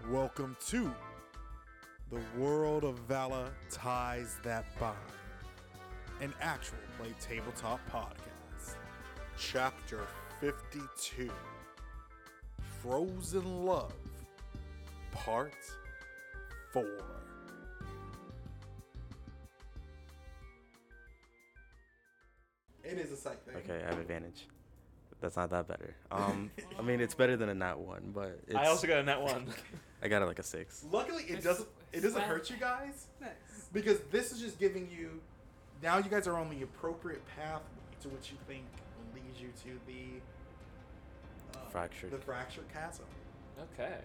Welcome to the world of Vala Ties That Bind, an actual play tabletop podcast. Chapter 52, Frozen Love, Part 4. It is a psych thing. Okay, I have advantage. That's not that better. I mean, it's better than a nat 1, but it's, I also got a net 1. I got it like a 6. Luckily, it doesn't hurt you guys. Nice. Because this is just giving you, now you guys are on the appropriate pathway to which you think leads you to the fractured chasm. Okay.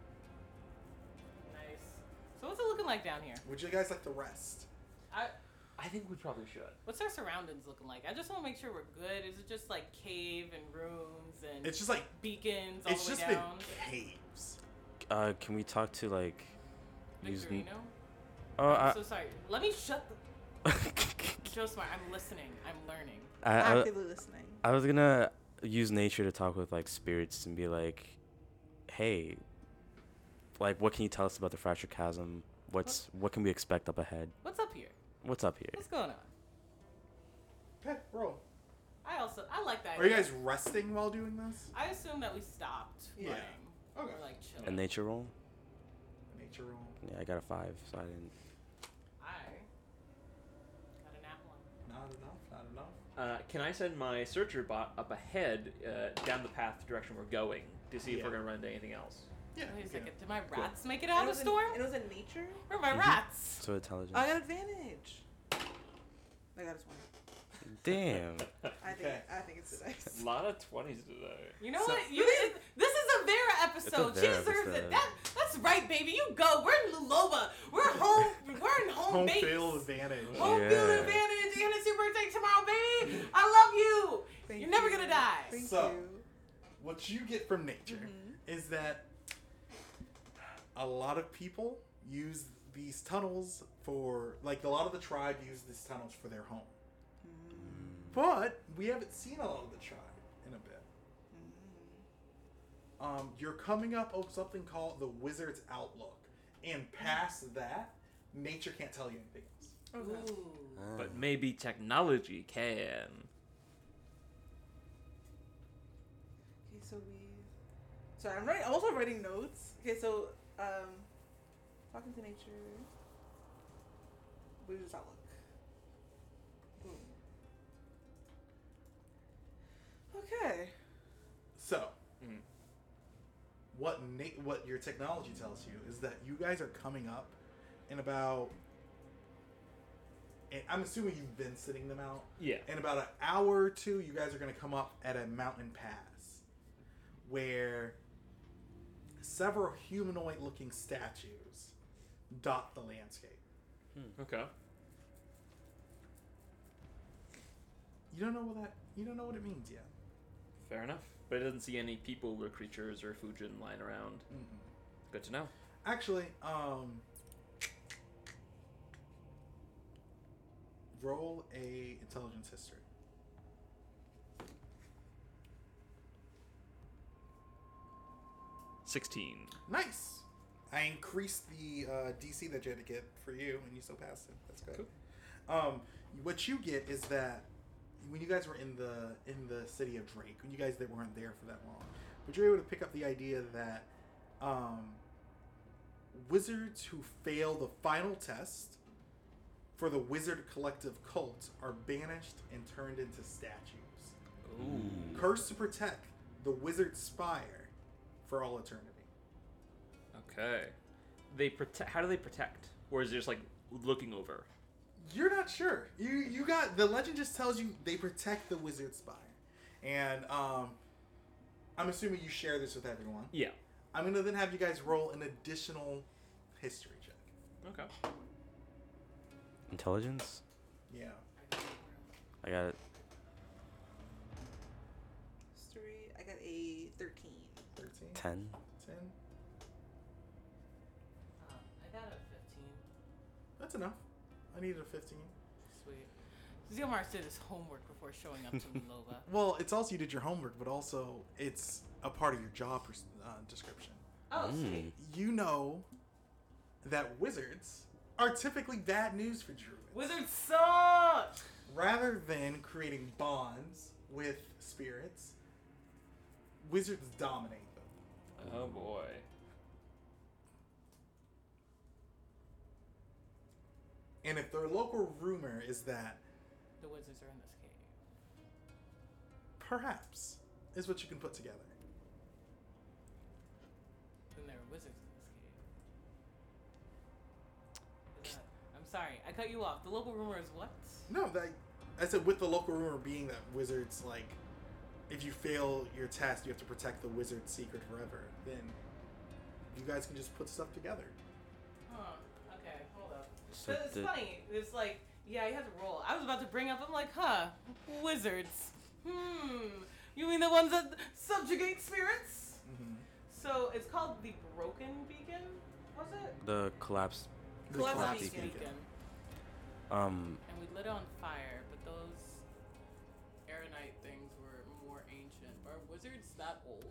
Nice. So what's it looking like down here? Would you guys like to rest? I think we probably should. What's our surroundings looking like? I just want to make sure we're good. Is it just like cave and rooms and It's just like, beacons all it's the way just down? been caves. Can we talk to like Victorino? Oh, I'm so sorry. Let me shut the... Josemar, I'm listening. I'm learning. Actively listening. I was gonna use nature to talk with like spirits and be like, hey, like what can you tell us about the fractured chasm? What can we expect up ahead? What's up here? What's up here? What's going on? Okay, roll. I like that. Are you guys resting while doing this? I assume that we stopped Yeah. playing. Okay. We're like chilling. A nature roll? Nature roll. Yeah, I got a 5, so I didn't. I got a nat 1. Not enough. Can I send my searcher bot up ahead down the path direction we're going to see if Yeah. we're going to run into anything else? Yeah. Wait a you second. can. Did my rats make it out of the It storm? was in nature. Where are my Mhm. rats? So intelligence. I got advantage. I got a 20. Damn. Okay. I think it's a dice. A lot of 20s today. You know So- what? This is a Vera episode. It's a She Vera deserves it. episode. That's right, baby. You go. We're in Luloba. We're home. We're in home Home base. field advantage. Home Yeah. field advantage. And it's your birthday tomorrow, baby. I love you. Thank You're never you. gonna die. Thank So- you. What you get from nature is that a lot of people use these tunnels for, like, a lot of the tribe use these tunnels for their home. But we haven't seen a lot of the tribe in a bit. You're coming up on something called the Wizard's Outlook, and past that, nature can't tell you anything else. Okay. Ooh. But maybe technology can. Okay, so Sorry, I'm also writing notes. Okay, so talking to nature. Wizard's Outlook. Boom. Okay. So, Mhm. what your technology tells you is that you guys are coming up in about, and I'm assuming you've been sitting them out. Yeah. In about an hour or two, you guys are going to come up at a mountain pass where several humanoid-looking statues dot the landscape. Okay. You don't know what it means yet. Fair enough. But it doesn't see any people or creatures or Fujin lying around. Good to know. Actually, roll a intelligence history. 16. Nice. I increased the DC that you had to get for you, and you still passed it. That's good. Cool. What you get is that when you guys were in the city of Drake, when you guys that weren't there for that long, but you're able to pick up the idea that wizards who fail the final test for the Wizard Collective cult are banished and turned into statues, Ooh. cursed to protect the Wizard Spire for all eternity. Okay. They protect. How do they protect? Or is it just like looking over? You're not sure. You got, the legend just tells you they protect the Wizard Spire, and I'm assuming you share this with everyone. Yeah. I'm gonna then have you guys roll an additional history check. Okay. Intelligence? Yeah. I got it. History. I got a 13. 13. 10. 10. I got a 15. That's enough. I needed a 15. Sweet. Zilmar did his homework before showing up to Luloba. Well, it's also you did your homework, but also it's a part of your job description. Oh, Mm. sweet. You know that wizards are typically bad news for druids. Wizards suck. Rather than creating bonds with spirits, wizards dominate them. Oh boy. And if their local rumor is that The wizards are in this cave. perhaps is what you can put together. Then there are wizards in this cave. Is that, I'm sorry, I cut you off. The local rumor is what? No, that I said with the local rumor being that wizards, like, if you fail your test, you have to protect the wizard's secret forever. Then you guys can just put stuff together. Huh. Okay, hold up. So But it's the- funny. It's like, yeah, you have to roll. I was about to bring up, I'm like, wizards. You mean the ones that subjugate spirits? Mm-hmm. So it's called the Broken Beacon, was it? The collapse. The Collapse collapse beacon. beacon. Um, And we lit it on fire, but those aeronite things were more ancient. Are wizards that old?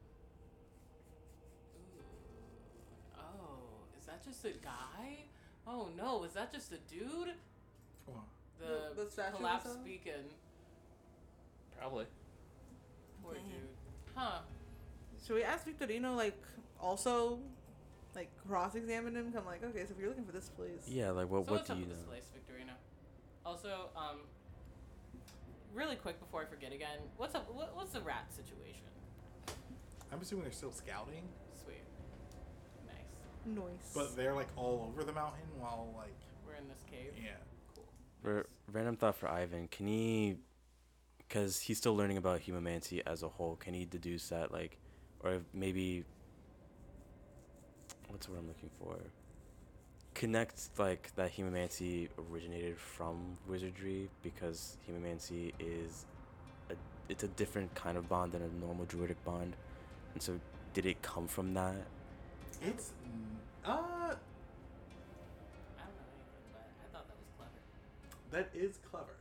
Ooh. Oh, is that just a guy? Oh no, is that just a dude? Well, The, The statue we collapse saw? beacon. Probably. Poor Dang. dude. Huh. Should we ask Victorino, like, also, like, cross-examine him? Come like, okay, so if you're looking for this place. yeah, like So what what's do up you with this know? place, Victorino? Also, really quick before I forget again, what's up? What's the rat situation? I'm assuming they're still scouting, Sweet. Nice. Nice. but they're like all over the mountain while like We're in this cave. yeah. Cool. R- random thought for Ivan. Can he, because he's still learning about humanity as a whole, can he deduce that, like, or maybe, what's the word I'm looking for? Connect, like, that humanity originated from wizardry, because humanity is, it's a different kind of bond than a normal druidic bond. And so, did it come from that? It's I don't know anything, but I thought that was clever. that is clever.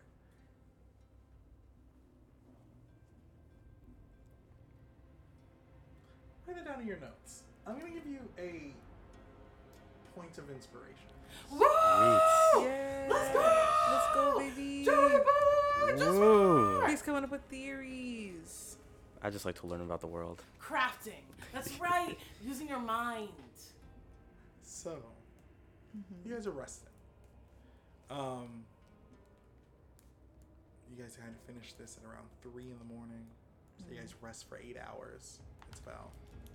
Write it down in your notes. I'm gonna give you a point of inspiration. Woo! Yeah. Let's go! Let's go, baby. Johnny boy, just Whoa. He's coming up with theories. I just like to learn about the world. crafting. That's right. Using your mind. So, Mm-hmm. you guys are resting. You guys kind of finish this at around 3 in the morning. So you guys rest for 8 hours. It's about.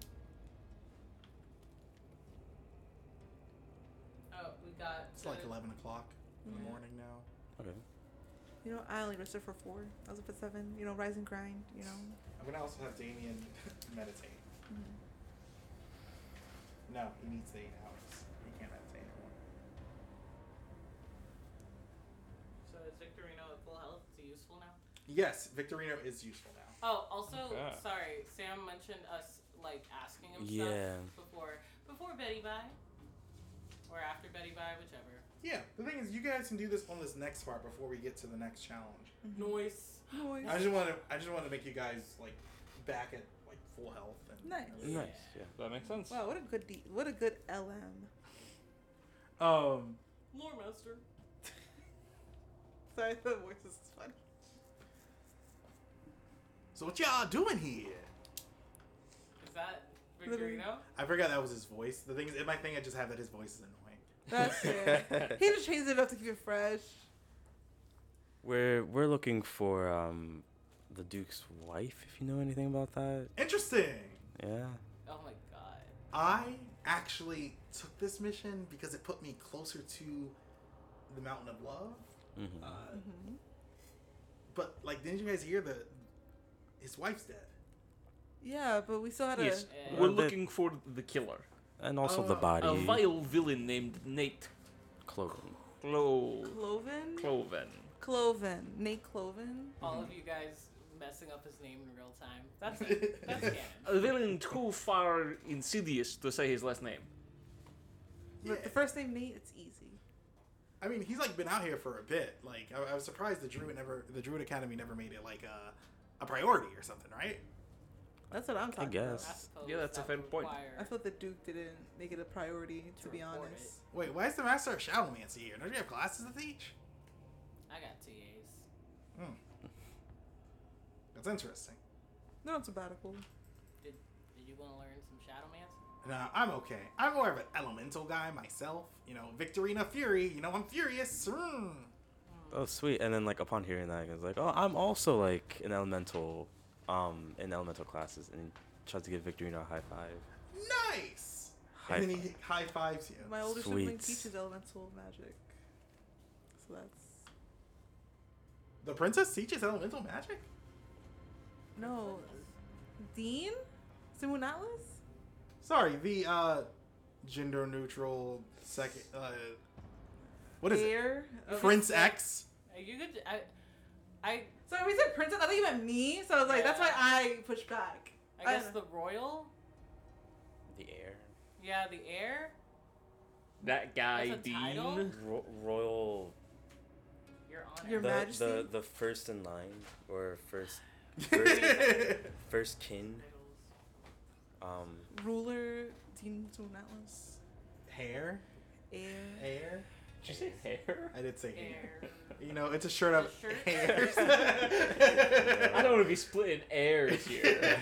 Oh, we got. It's like 11 o'clock in the Yeah. morning now. Okay. You know, I only rested for 4. I was up at 7. You know, rise and grind. You know. I'm gonna also have Damien meditate. Mhm. No, he needs the 8 hours. He can't meditate anymore. So is Victorino at full health? Is he useful now? Yes, Victorino is useful now. Oh, also, Okay. sorry, Sam mentioned us like asking him Yeah. stuff before Betty Bye, or after Betty Bye, whichever. Yeah, the thing is, you guys can do this on this next part before we get to the next challenge. Noise. Noise. I just want to make you guys like back at like full health and Nice. everything. Nice. Yeah. That makes sense. Wow, what a good what a good LM. Lore Master. Sorry, the voice is funny. So what y'all doing here? Is that Literally. Victorino? I forgot that was his voice. The thing is, in my thing, I just have that his voice is annoying. That's fair. He just changed it up to keep it fresh. We're looking for the Duke's wife, if you know anything about that. Interesting. Yeah. Oh my god. I actually took this mission because it put me closer to the Mountain of Love. Mm-hmm. Mm-hmm. But like, didn't you guys hear his wife's dead? Yeah, but we still had a. Yes, Yeah. we're Well, that- looking for the killer. And also the Oh. body. A vile villain named Nate Clothing. Cloven? Cloven. Cloven. Nate Cloven? All of you guys messing up his name in real time. That's it. That's canon. A villain too far insidious to say his last name. But the first name Nate, it's easy. I mean, he's like been out here for a bit. Like, I was surprised the Druid Academy never made it like a priority or something, right? That's what I'm I talking guess. about. I suppose Yeah, that's a that fair would point. require- I felt the Duke didn't make it a priority, to be report honest. Wait, why is the master of Shadowmancy here? Don't you have classes to teach? I got TAs. That's interesting. No, it's sabbatical. Did you want to learn some Shadowmancy? No, I'm okay. I'm more of an elemental guy myself. You know, Victorina Fury. You know, I'm furious. Oh, sweet. And then, like, upon hearing that, I was like, oh, I'm also, like, an elemental, in elemental classes. And he tries to give Victorino a high five. Nice. High and then five. he high fives you. My older sibling Sweet. teaches elemental magic. So that's... The princess teaches elemental magic. No. Dean? Simon Atlas? Sorry, the gender neutral second. What is it? Heir of- Prince X. You could. I So we said princess, I thought you meant me, so I was like, that's why I pushed back. guess the royal. The heir. Yeah, the heir. That guy, That's a Dean. title? Royal. Your honor. Your The, Majesty? the first in line, or first kin. Ruler, Dean Simon Atlas. Hair. Heir. Hair. Did you say hair? I did say hair. Heir. You know, it's a shirt of The shirt? hairs. I don't want to be splitting airs here.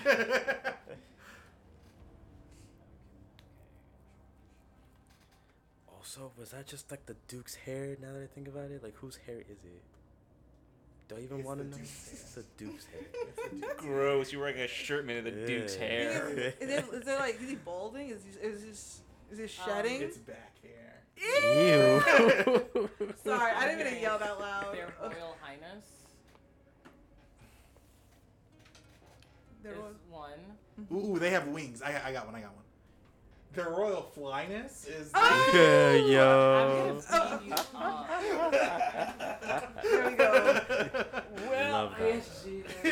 Also, was that just like the Duke's hair? Now that I think about it, like whose hair is it? Do I even It's want to the know? Duke's hair. It's the Duke's hair. It's the Duke's Gross. You're wearing a shirt made of the Duke's Yeah. hair. Is it like, is he balding? Is he shedding? It's back hair. Ew. Sorry, I didn't mean to yell that loud. Their Royal Highness They're is all- one. Ooh, they have wings. I got one. Their royal flyness is. Oh! Yeah, I'm yo. gonna beat you up. There we go. Well, Love that.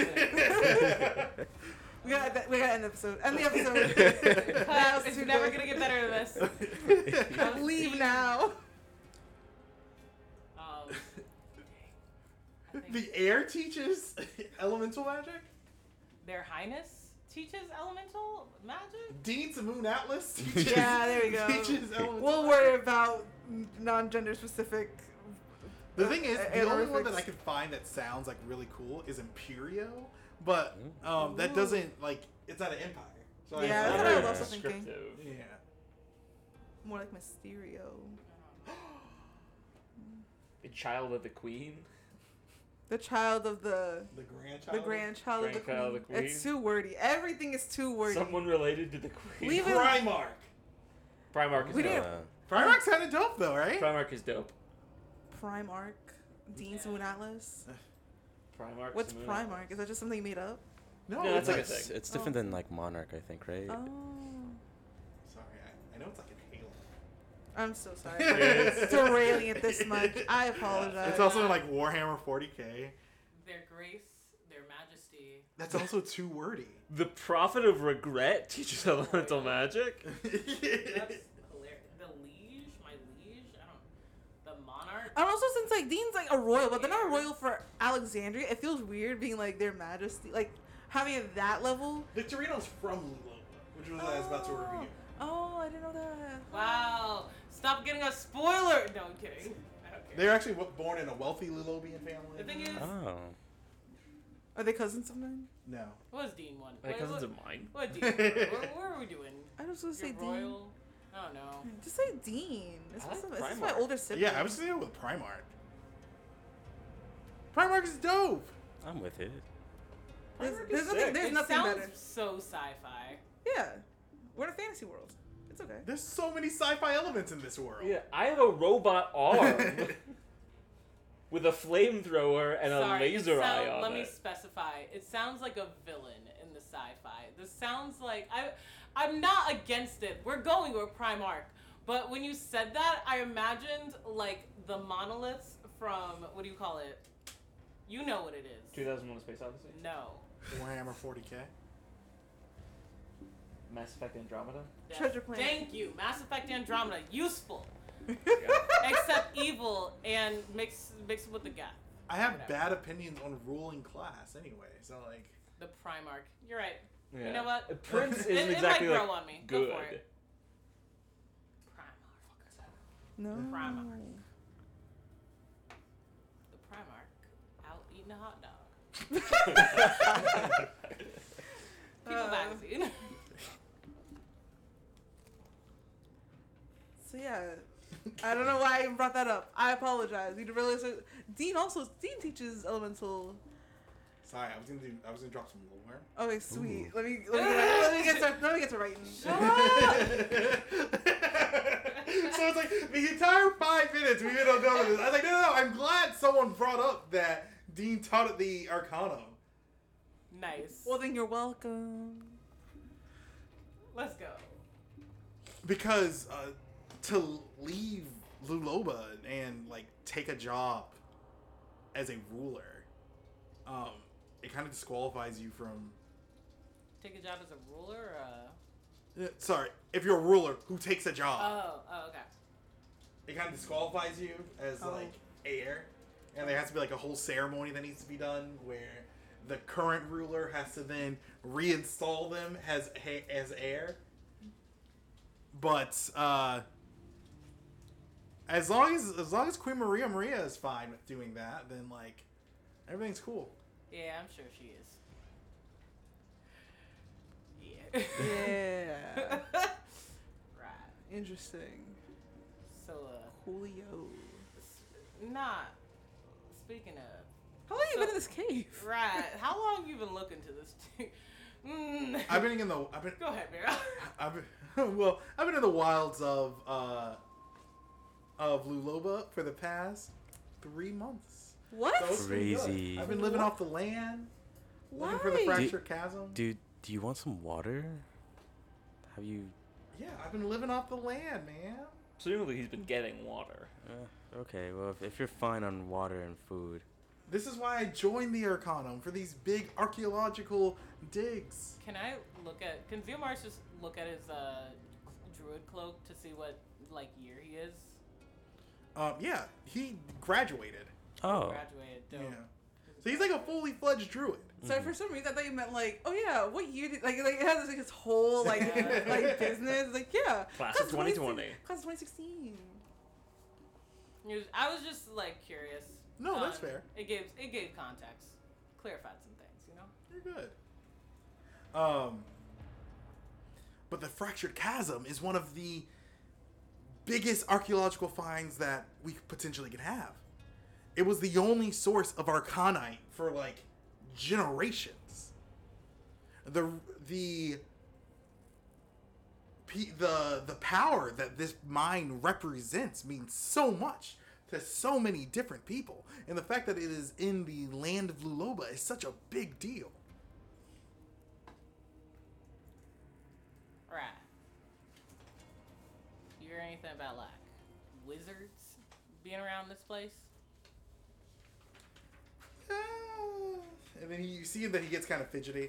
We gotta end the episode. End the episode. That was It's too never quick. gonna get better than this. Leave now. I think The air teaches elemental magic. Their Highness teaches elemental magic. Dean's Moon Atlas teaches. Yeah, there we go. Teaches elemental. We'll worry about non-gender specific. The thing is, the only one that honorifics. I could find that sounds like really cool is Imperio, but that Ooh. doesn't like it's not an empire. So Yeah, I that's what I was very also thinking. descriptive. Yeah. More like Mysterio. The child of the queen. The child of the grandchild. grandchild of the Grandchild of queen. the It's queen. too wordy. Everything is too wordy. Someone related to the queen. Leave it- Primarch. Primarch is We dope. didn't- Primarch's kind of dope though, right? Primarch is dope. Primarch. Dean Simon Atlas. Primarch. What's Simone. Primarch? Is that just something you made up? No, No, that's like a It's, thing. it's different than like Monarch, I think, right? Oh. Sorry, I know it's like an Halo. I'm so sorry Yes. for derailing it this much. I apologize. It's also like Warhammer 40k. Their Grace, their Majesty. That's also too wordy. The Prophet of Regret teaches elemental magic. That's hilarious. The Liege, my Liege. The Monarch. And also, since like Dean's like a royal, but they're not a royal for Alexandria, it feels weird being like their majesty, like having it that level. Victorino's from Lulova, which was what I was about to review. Oh, I didn't know that. Wow. Stop getting a spoiler. No, I'm kidding. I don't care. They're actually born in a wealthy Lulovian family. The thing is, Oh. Are they cousins of mine? No. what was Dean one? My cousins of mine. What Dean? What are we doing? I was gonna say Your Dean. royal? I don't know. Just say Dean. This, I like this is my Primarch. older sibling. Yeah, I was thinking with Primarch. Primarch is dope. I'm with it. There's, Primarch is there's nothing. sick. There's It nothing sounds better. so sci-fi. Yeah, we're in a fantasy world. It's okay. There's so many sci-fi elements in this world. Yeah, I have a robot arm with a flamethrower and Sorry, a laser eye on let me it. specify. It sounds like a villain in the sci-fi. This sounds like I'm not against it. We're going with Primarch. But when you said that, I imagined like the monoliths from what do you call it? You know what it is. 2001: A Space Odyssey. No. Warhammer 40k. Mass Effect Andromeda. Treasure Planet. Thank you. Mass Effect Andromeda. Useful. Yeah. Except evil and mix with the Geth. I have Whatever. bad opinions on ruling class anyway, so like. The Primarch. You're right. Yeah. You know what? Prince isn't it exactly might grow like on me. Go for good. it. Primark. No. Primark. The Primark out eating a hot dog. People magazine. So yeah, I don't know why I even brought that up. I apologize. You realize that Dean teaches elemental. Sorry, I was gonna drop some lore. Okay, sweet. Ooh. Let me get to writing. So it's like the entire 5 minutes we've been on this. I was like, no. I'm glad someone brought up that Dean taught at the Arcanum. Nice. Well, then you're welcome. Let's go. Because to leave Luloba and like take a job as a ruler, it kind of disqualifies you from. Take a job as a ruler or Sorry, if you're a ruler who takes a job, Oh, okay. it kind of disqualifies you as like heir, and there has to be like a whole ceremony that needs to be done where the current ruler has to then reinstall them as heir. But as long as Queen Maria is fine with doing that, then like everything's cool. Yeah, I'm sure she is. Yeah. Yeah. Right. Interesting. So, Coolio. not. Speaking of. How long have you been in this cave? Right. How long you been looking to this thing? I've been Go ahead, Mira. I've been in the wilds of Luloba for the past 3 months. What? So it's been good. Crazy. I've been living off the land, looking for the Why? fractured chasm. Dude, do you want some water? Have you? Yeah, I've been living off the land, man. Presumably he's been getting water. Okay, well, if you're fine on water and food. This is why I joined the Arcanum, for these big archaeological digs. Can Zeomars just look at his druid cloak to see what like year he is? Yeah, he graduated. Oh. Graduated. Dope. Yeah. So he's like a fully fledged druid. So for some reason I thought you meant like, oh yeah, what year did like it has like this whole like like business like yeah. Class of 2020. Class of 2016. I was just like curious. No, that's fair. It gave context, clarified some things, you know. You're good. But the fractured chasm is one of the biggest archaeological finds that we potentially could have. It was the only source of arcanite for like generations. The power that this mine represents means so much to so many different people, and the fact that it is in the land of Luloba is such a big deal. Right. You hear anything about like wizards being around this place? And then you see that he gets kind of fidgety.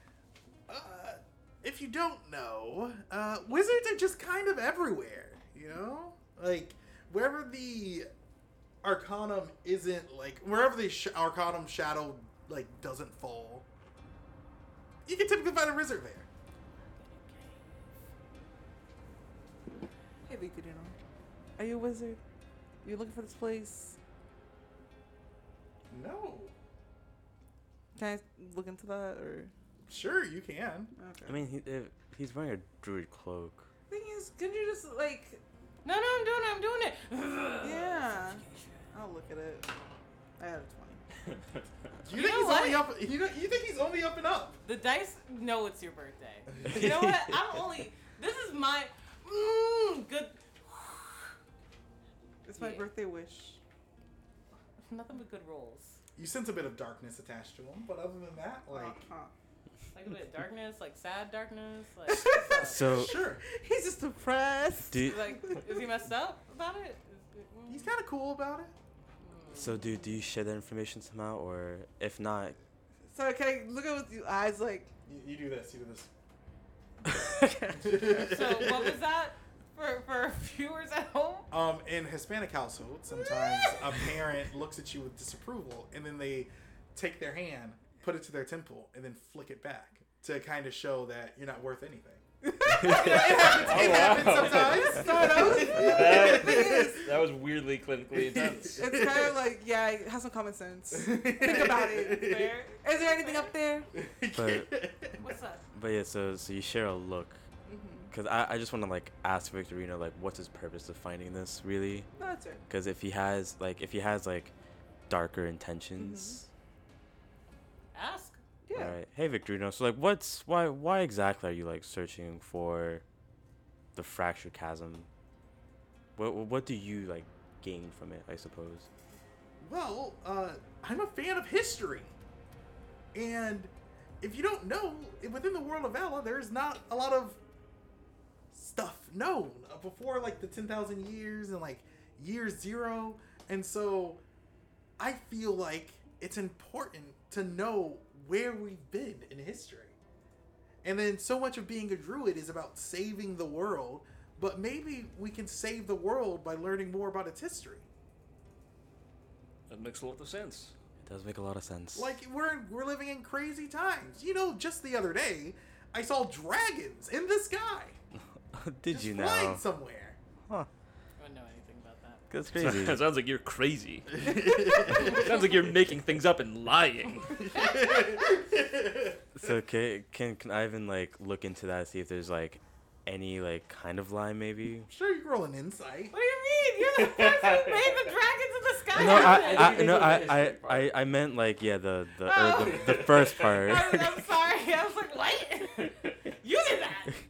If you don't know, wizards are just kind of everywhere, you know? Like, wherever the Arcanum isn't, like, wherever the Arcanum shadow, like, doesn't fall, you can typically find a wizard there. Hey Victorino, are you a wizard? You looking for this place? No. Can I look into that or? Sure, you can. Okay. I mean, he's wearing a druid cloak. Thing is, can you just like? No, I'm doing it. Yeah. I'll look at it. I had a 20. You You think know he's what? only up? You think he's only up and up? The dice know it's your birthday. You know what? This is my good. It's my Yeah. birthday wish. Nothing but good rolls. You sense a bit of darkness attached to him, but other than that, like, Uh-huh. Like a bit of darkness, like sad darkness. Like, what's up? So, sure, He's just depressed. Like, is he messed up about it? he's kind of cool about it. so do you share that information somehow, or if not? So can I look at with your eyes like? You do this. You do this. So what was that for viewers at home? In Hispanic households, sometimes a parent looks at you with disapproval, and then they take their hand, put it to their temple, and then flick it back. to kind of show that you're not worth anything. it It happens sometimes. That was weirdly clinically intense. It's kind of like, yeah, have some common sense. Think about it. Fair. Is there anything up there? But What's up? but yeah, so you share a look, because I just want to like ask Victorino like what's his purpose of finding this really? No, that's right. Because if he has like darker intentions. Ask. Yeah. Right. Hey Victorino, so like why exactly are you like searching for the fractured chasm? What do you like gain from it, I suppose? Well, I'm a fan of history. And if you don't know, within the world of Ella, there's not a lot of stuff known before like the 10,000 years and like year 0. And so I feel like it's important to know where we've been in history. And then so much of being a druid is about saving the world, but maybe we can save the world by learning more about its history. That makes a lot of sense. It does make a lot of sense. Like we're living in crazy times. Just the other day, I saw dragons in the sky. Did just you flying now? somewhere. Huh. I don't know anything about that. That's crazy. Sounds like you're crazy. Sounds like you're making things up and lying. So can Ivan like look into that, see if there's like any like kind of lie maybe? Sure, you can roll an insight. What do you mean? You're the person who made the dragons in the sky. No, think no, it's a history part. I meant like yeah the Oh. the first part. I'm sorry. I was like, what? You did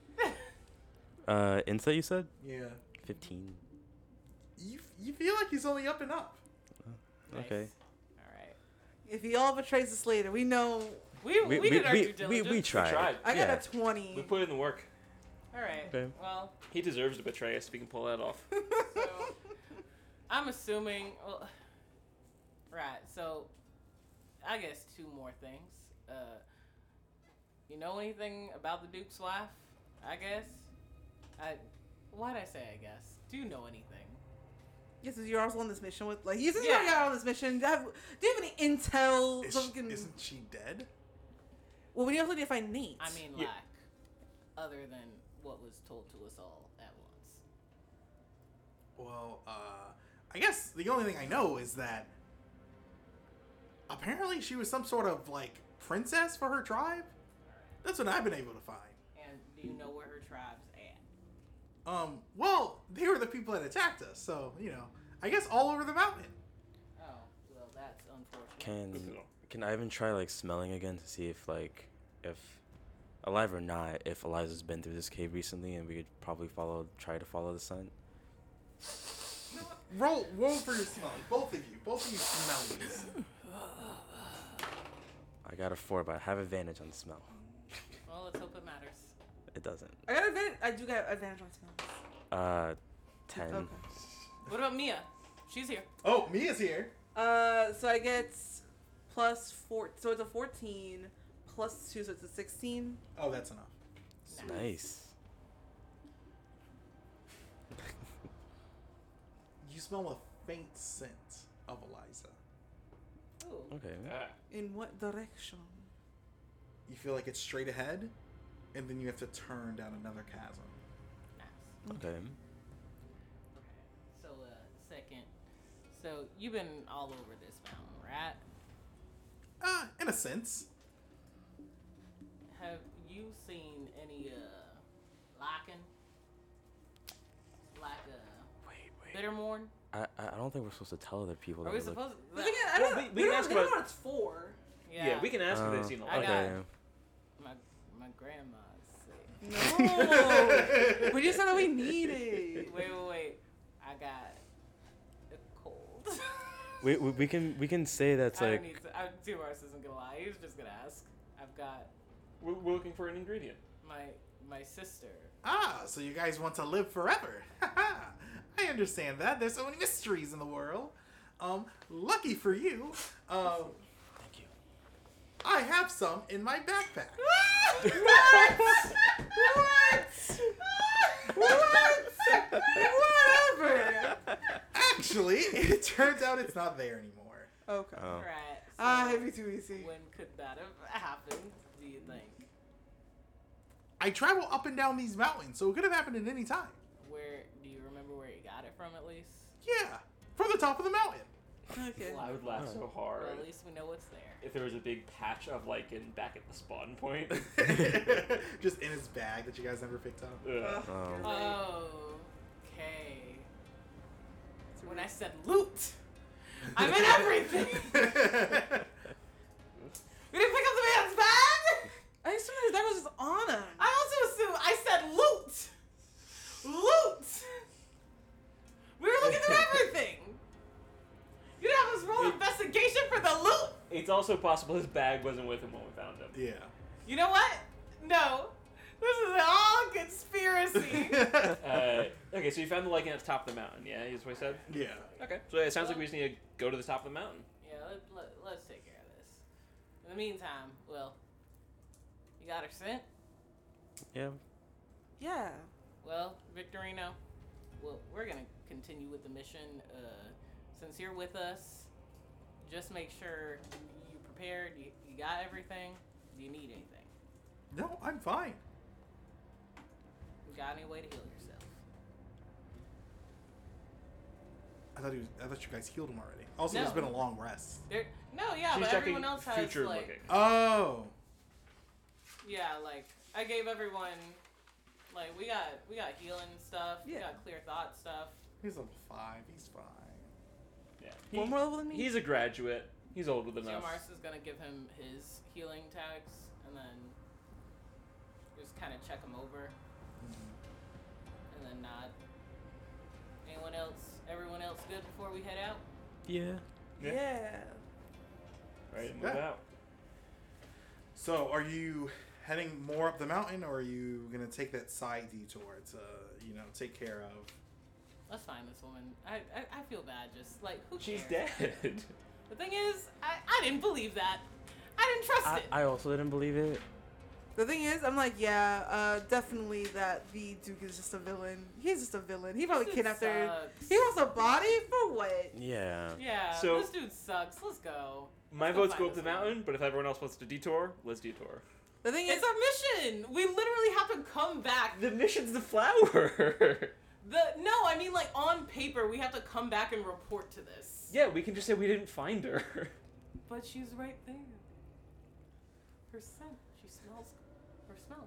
that. Insight you said? Yeah. 15. You feel like he's only up and up. Okay. All right. If he all betrays the Slater, we know. We did our due diligence. we tried. tried. I Yeah. got a 20. We put in the work. All right. Okay. Well, He deserves to betray us if we can pull that off. so I'm assuming. Well, right. So I guess 2 more things. You know anything about the Duke's wife? I guess. Why'd I say I guess? Do you know anything? Yes, you're also on this mission with he's Yeah. already out on this mission. Do you have any intel? Isn't she dead? Well, we also need to find Nate. I mean, Yeah. like, other than what was told to us all at once. Well, I guess the only thing I know is that apparently she was some sort of like princess for her tribe. That's what I've been able to find. And do you know where her tribe's at? Well, they were the people that attacked us, so I guess all over the mountain. Oh, well, that's unfortunate. Can Ivan try like smelling again to see if alive or not, if Eliza's been through this cave recently and we could probably try to follow the scent? Roll for your smelling. Both of you smell these. I got a 4, but I have advantage on smell. Well, let's hope it matters. It doesn't. I got advantage. I do got advantage on smells. 10. Okay. What about Mia? She's here. Oh, Mia's here. So I get +4, so it's a 14 +2, so it's a 16. Oh, that's enough. Nice. You smell a faint scent of Eliza. Ooh. Okay. In what direction? You feel like it's straight ahead, and then you have to turn down another chasm. Nice. Okay. So, second. So, you've been all over this mountain, right? In a sense. Have you seen any, lichen? Like, Wait. bittermorn? I don't think we're supposed to tell other people Are that we we look. supposed to... I Well, don't, we we can don't ask we don't about- know what it's for. Yeah, we can ask if they've seen a I lot. got- Okay. My grandma's sick. No. We just said that we need it. Wait. I got a cold. We can say that's I like don't need to. T-Mars isn't gonna lie. He's just gonna ask. I've got We're looking for an ingredient. my sister. So you guys want to live forever. I understand that. There's so many mysteries in the world. Lucky for you, Thank you. I have some in my backpack. Whatever. Actually, it turns out it's not there anymore. Okay. Oh. Right. Ah, heavy too easy. When could that have happened? Do you think? I travel up and down these mountains, so it could have happened at any time. Where do you remember where you got it from at least? Yeah, from the top of the mountain. Okay. I would laugh so hard Well, at least we know what's there. if there was a big patch of lichen back at the spawn point. Just in his bag that you guys never picked up. Ugh. Oh, okay. When I said loot, I meant everything. We didn't pick up the man's bag. I assumed his bag was just on him. I also assumed I said loot. Loot. We were looking through everything. You didn't have us roll investigation for the loot. It's also possible his bag wasn't with him when we found him. Yeah. You know what? No. This is all conspiracy. Okay, so you found the lichen at the top of the mountain, yeah? Is what I said? Yeah. Okay. So it sounds like we just need to go to the top of the mountain. Yeah, let's take care of this. In the meantime, Will, you got her scent? Yeah. Yeah. Well, Victorino, we're gonna continue with the mission. Since you're with us, just make sure you prepared. You got everything. Do you need anything? No, I'm fine. You got any way to heal yourself? I thought you guys healed him already. Also, No. there's been a long rest. Yeah, She's but checking everyone else has future like, looking. Oh. yeah, like I gave everyone, like we got healing stuff. We Yeah. got clear thought stuff. He's level 5. He's fine. Yeah. One more level than me? He's a graduate. He's older than So us. Mars is gonna give him his healing tags, and then just kind of check him over, and then nod. Anyone else? Everyone else good before we head out? Yeah. Yeah. Right, move Yeah. out. So, are you heading more up the mountain, or are you gonna take that side detour to, take care of? Let's find this woman. I feel bad. Just like who She's cares? dead. The thing is, I didn't believe that. I didn't trust it. I also didn't believe it. The thing is, I'm like, yeah, definitely that the Duke is just a villain. He's just a villain. He probably This dude kidnapped her. sucks. He wants a body for what? Yeah. Yeah, So- this dude sucks. Let's go. My Let's go vote's find go up this the woman. mountain, but if everyone else wants to detour, let's detour. The thing is, It's our mission. We literally have to come back. The mission's the flower. No, I mean like on paper, we have to come back and report to this. Yeah, we can just say we didn't find her. But she's right there. Her scent. She smells. Her smells.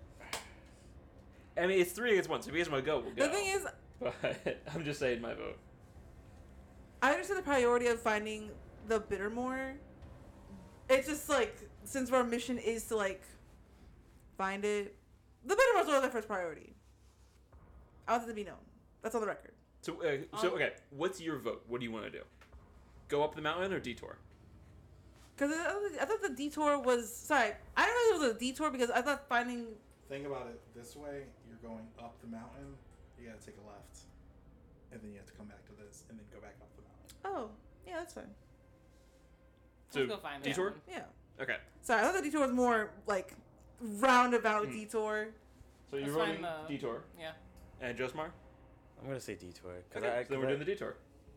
I mean, it's 3 against 1, so if you guys want to go, we'll go. the thing is, But I'm just saying my vote. I understand the priority of finding the Bittermore. It's just like, since our mission is to like find it, the Bittermore's not the first priority. I want it to be known. That's on the record. So okay, what's your vote? What do you want to do? Go up the mountain or detour? Because I thought the detour was, sorry, I don't know if it was a detour because I thought finding, Think about it this way: you're going up the mountain. You gotta take a left, and then you have to come back to this, and then go back up the mountain. oh, yeah, that's fine. So Let's go find that detour? one. Yeah. Okay. Sorry, I thought the detour was more like roundabout detour. So you're Let's voting find the- detour. Yeah. And Josmar? I'm gonna say detour. Okay. So then we're doing the detour.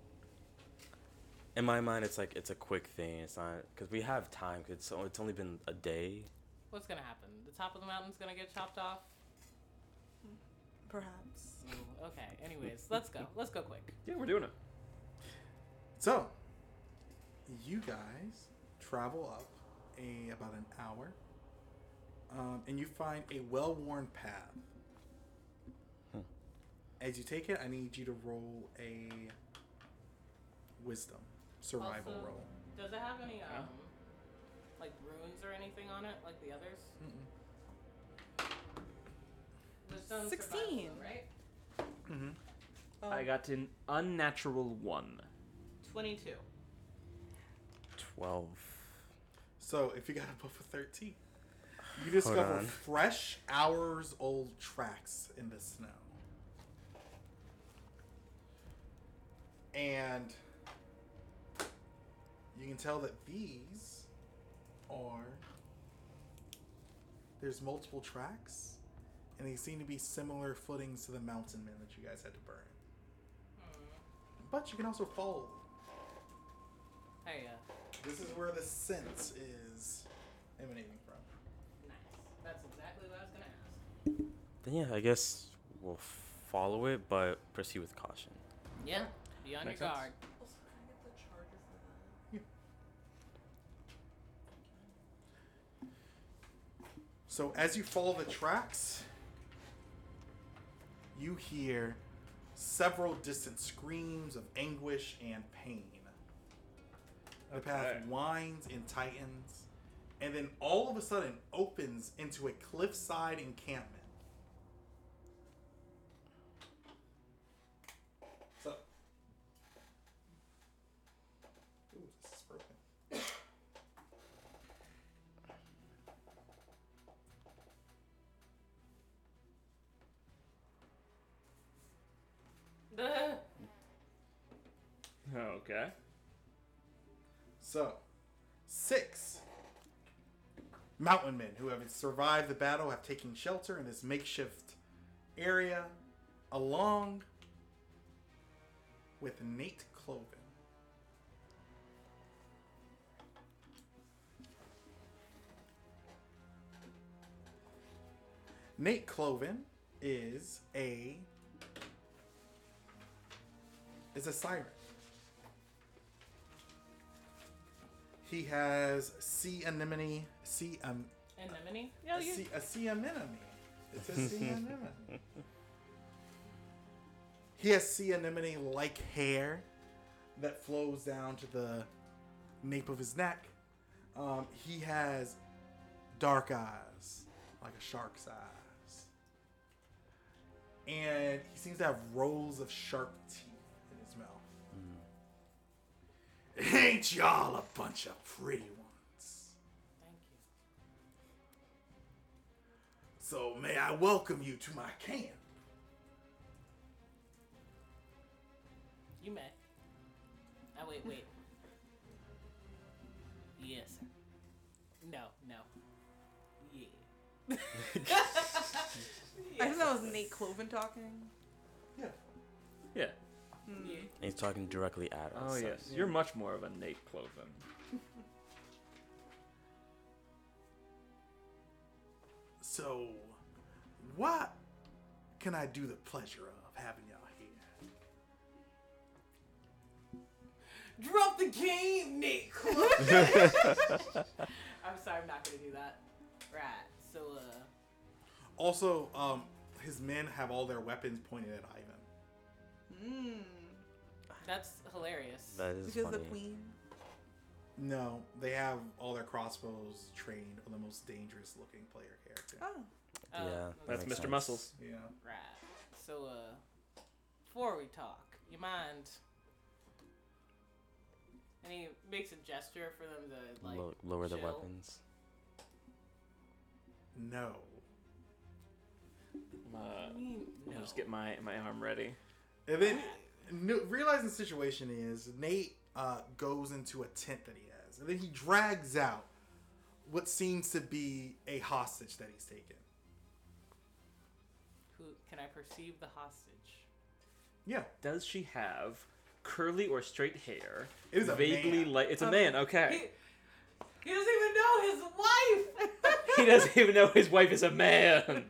In my mind, it's like it's a quick thing. It's not because we have time. Cause it's only been a day. What's gonna happen? The top of the mountain's gonna get chopped off. Perhaps. Ooh, okay. Anyways, let's go. Let's go quick. Yeah, we're doing it. So, you guys travel up about an hour, and you find a well-worn path. As you take it, I need you to roll a wisdom survival Also, roll. Does it have any like runes or anything on it like the others? Wisdom 16. survival, right? Mm-hmm. Oh. I got an unnatural 1. 22. 12. So, if you got above a 13, you discover on. fresh, hours-old tracks in the snow. And you can tell that these are... There's multiple tracks, and they seem to be similar footings to the mountain men that you guys had to burn. But you can also follow them. Hey, This is where the sense is emanating from. nice. That's exactly what I was gonna ask. Then yeah, I guess we'll follow it, but proceed with caution. Yeah. Be on your Makes sense. guard. Also, can I get the charges of that? So as you follow the tracks, you hear several distant screams of anguish and pain. The path Okay. winds and tightens, and then all of a sudden opens into a cliffside encampment. So, ooh, this is broken. Okay. So, 6 mountain men who have survived the battle have taken shelter in this makeshift area, along with Nate Cloven. Nate Cloven is a siren. He has sea anemone. Anemone? Yeah, you. A sea anemone. It's a sea anemone. He has sea anemone like hair that flows down to the nape of his neck. He has dark eyes, like a shark's eyes. And he seems to have rows of sharp teeth in his mouth. Ain't y'all a bunch of pretty ones? Thank you. So may I welcome you to my camp? You may. Oh, wait. Yes, sir. No. Yeah. I think that was Nate Cloven talking. Yeah. Yeah. Yeah. And he's talking directly at us. Oh so- yes, you're much more of a Nate Cloven. So, what can I do the pleasure of having y'all here? Drop the game, Nate. I'm sorry, I'm not gonna do that. Right. So, Also, his men have all their weapons pointed at Ivan. that's hilarious. That is Because funny. the queen. No, they have all their crossbows trained on the most dangerous looking player character. Oh. Yeah, that That's makes Mr. sense. Muscles. Yeah. Right. So, before we talk, you mind? And he makes a gesture for them to like Lower the chill. weapons. No. I'll No. just get my arm ready. And then, realizing the situation is, Nate goes into a tent that he has. And then he drags out what seems to be a hostage that he's taken. Who can I perceive the hostage? Yeah. Does she have curly or straight hair? It is a vaguely man. like it's a man. Okay. He doesn't even know his wife. He doesn't even know his wife is a man.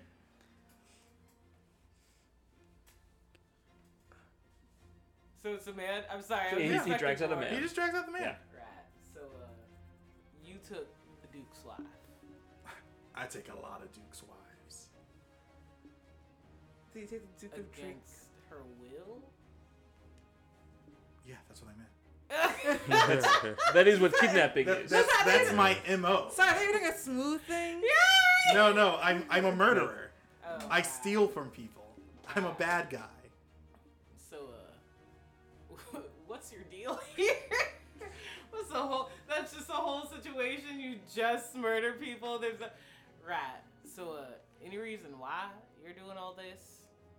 So it's a man. I'm sorry. I was He expecting drags out a more. man. He just drags out the man. Yeah. Right. So you took the Duke's wife. I take a lot of Duke's wives. Did you take the Duke of Drake? Against her will? Yeah, that's what I meant. That is what kidnapping is. That's my MO. Sorry, I thought you were doing a smooth thing. No, I'm a murderer. Oh, I wow. steal from people. I'm a bad guy. So, what's your deal here? What's the whole? That's just a whole situation. You just murder people. There's a right. So, any reason why you're doing all this?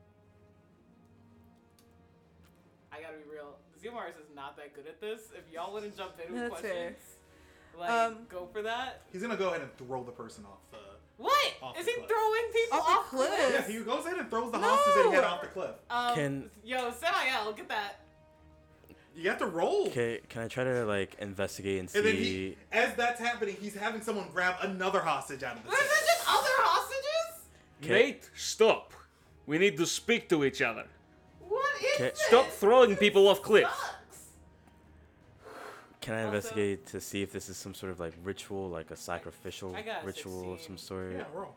I gotta be real. Zomars is not that good at this. If y'all want to jump in with That's fair. questions, like go for that. He's gonna go ahead and throw the person off the. What Off is the he cliff. throwing people Off the off cliff? Yeah, he goes ahead and throws the hostage that he had off the cliff. Yo, Samael, get that. You have to roll. Okay, can I try to like investigate and see? And then he, as that's happening, he's having someone grab another hostage out of the There's tent. just other hostages. Nate, stop. We need to speak to each other. What is Okay. this? Stop throwing people off cliffs. Sucks. Can I Also- investigate to see if this is some sort of like ritual, like a sacrificial I got a ritual of 16. some sort? Yeah, roll.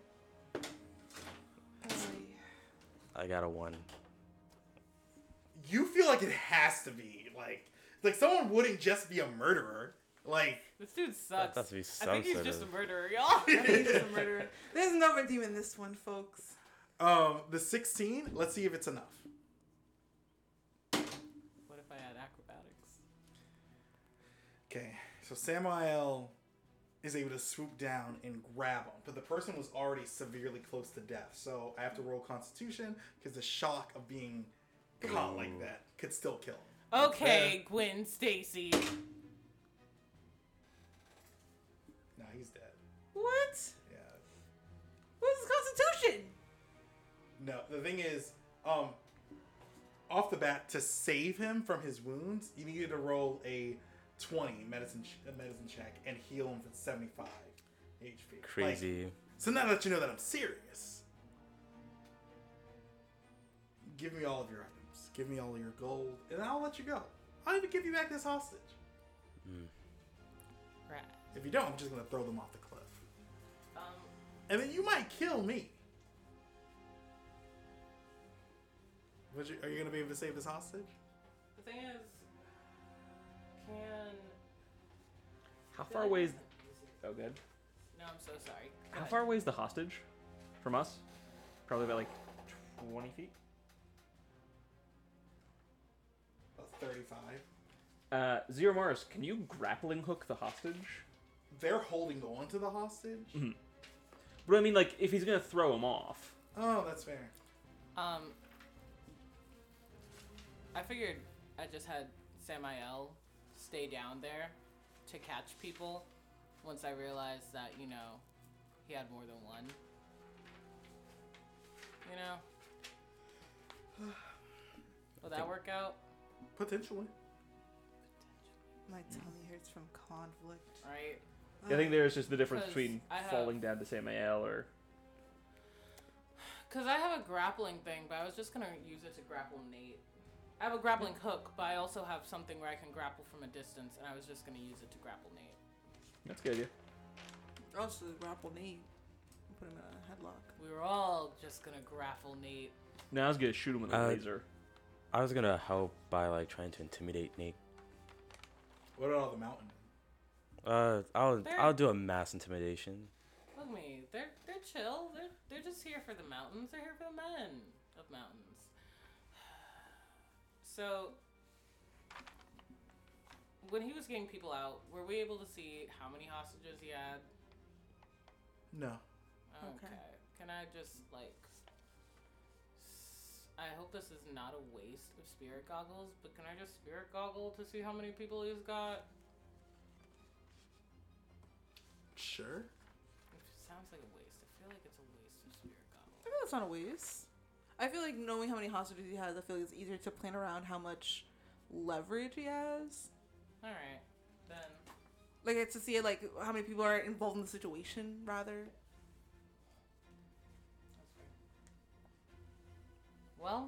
I got a 1. You feel like it has to be like someone wouldn't just be a murderer. Like This dude sucks. has to be I some think he's sort just of- a murderer, y'all. I think he's a murderer. There's no redeem in this one, folks. the 16. Let's see if it's enough. What if I had acrobatics? Okay, so Samael is able to swoop down and grab him, but the person was already severely close to death. So I have to roll Constitution because the shock of being caught like that could still kill him. Okay, Gwen Stacy. Nah, he's dead. What? Yeah. What's his constitution? No, the thing is, off the bat, to save him from his wounds, you needed to roll a 20 medicine check and heal him for 75 HP. Crazy. So now that you know that I'm serious, give me all of your items. Give me all of your gold, and I'll let you go. I'll even give you back this hostage. Right. If you don't, I'm just gonna throw them off the cliff, Um, and then you might kill me. Are you gonna be able to save this hostage? the thing is, can. How far away is... Oh, good. No, I'm so sorry. Go How ahead. far away is the hostage from us? Probably about like 20 feet. About 35. Zero Mars, can you grappling hook the hostage? They're holding on to the hostage. But I mean, like, if he's gonna throw him off. Oh, that's fair. I figured I just had Samael stay down there to catch people once I realized that, you know, he had more than one. You know? Will that work out? Potentially. My tummy hurts from conflict. Right? I think there's just the difference 'Cause between I have- falling down to Samael or... Because I have a grappling thing, but I was just going to use it to grapple Nate. I have a grappling hook, but I also have something where I can grapple from a distance, and I was just going to use it to grapple Nate. That's a good idea. Also, grapple Nate. Put him in a headlock. We were all just going to grapple Nate. Now I was gonna shoot him with a laser. I was gonna help by like trying to intimidate Nate. What about all the mountain? I'll do a mass intimidation. Look at me. They're chill. They're just here for the mountains. They're here for the men of mountains. So, when he was getting people out, were we able to see how many hostages he had? No. Okay. Can I just, like... I hope this is not a waste of spirit goggles, but can I just spirit goggle to see how many people he's got? Sure. It sounds like a waste. I feel like it's a waste of spirit goggles. I feel that's not a waste. I feel like knowing how many hostages he has, I feel like it's easier to plan around how much leverage he has. Alright. Then... Like, it's to see, like, how many people are involved in the situation, rather. Well,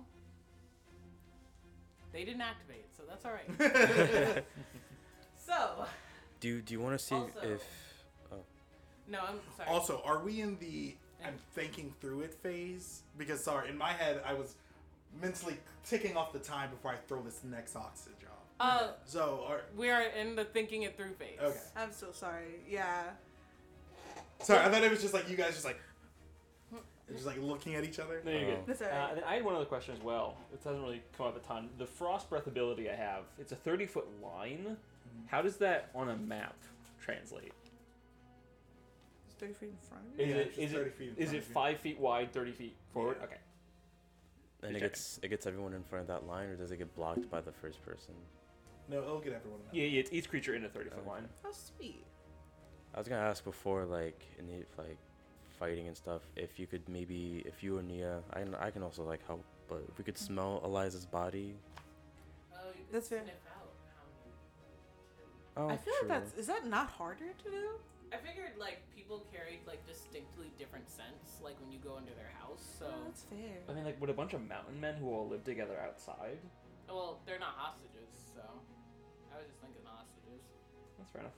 they didn't activate, so that's alright. So, Do you want to see Also- if? no, I'm sorry. Also, are we in the I'm thinking through it phase? Because, sorry, in my head, I was mentally ticking off the time before I throw this next hostage off. So, We are in the thinking it through phase. okay. I'm so sorry. Yeah. Sorry, I thought it was just like you guys just like looking at each other. There you go. That's alright. And then I had one other question as well. It doesn't really come up a ton. The frost breath ability I have, it's a 30-foot line. How does that on a map translate? It's 30 feet in front of you. Is Yeah, it it's is 30 it feet in is front it of you. 5 feet wide, 30 feet forward? Yeah. Okay. And You're it gets everyone in front of that line, or does it get blocked by the first person? No, it'll get everyone in Yeah, it's each creature in a 30-foot Okay. line. How sweet. I was gonna ask before, like in the like fighting and stuff, if you could maybe, if you or Nia, I can also like help, but if we could smell Eliza's body. Oh, you can That's fair. sniff out how Oh, I feel true. like is that not harder to do? I figured like people carried like distinctly different scents, like when you go into their house. So, Oh, that's fair. I mean, like, would a bunch of mountain men who all live together outside? well, they're not hostages, so I was just thinking hostages. That's fair enough.